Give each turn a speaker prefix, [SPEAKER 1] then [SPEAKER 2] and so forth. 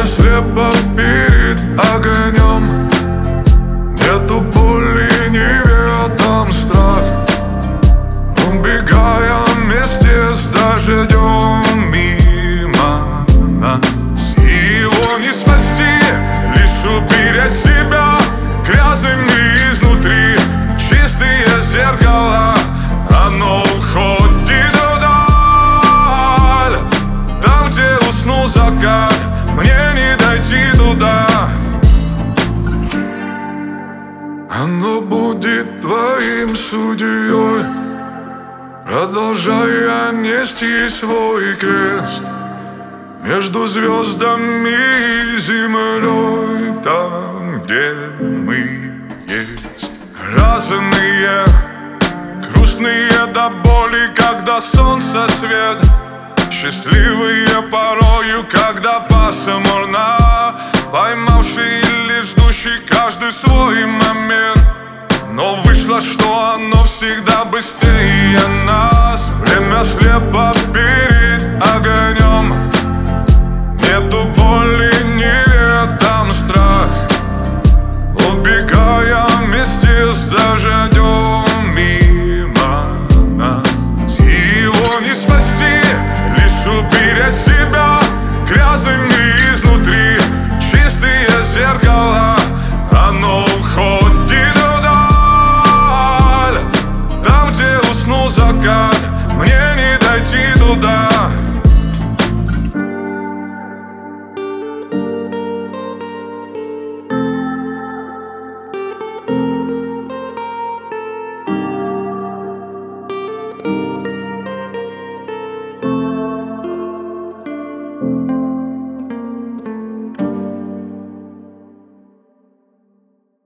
[SPEAKER 1] слепо перед огнем. Нету боли, не ведом страх. Убегаем вместе с дождем мимо нас. Его не спасти, лишь уберечь себя. Грязными изнутри, чистые зеркала. Оно уходит вдаль, там, где уснул закат. Мне не дойти туда. Оно будет твоим судьей, продолжая нести свой крест между звездами и землей, там, где мы есть. Разные, грустные до боли, когда солнце свет. Счастливые порою, когда пасмурно, поймавшие лишь ждущий каждый свой момент. Но вышло, что оно всегда быстрее нас. Время слепо перед огнем. Нету боли, неведом страх. Убегаем вместе с дождем мимо нас. Его не спасти, лишь уберечь себя. Грязными изнутри, чистые зеркала. Оно уходит вдаль, там, где уснул закат. Мне не дойти туда.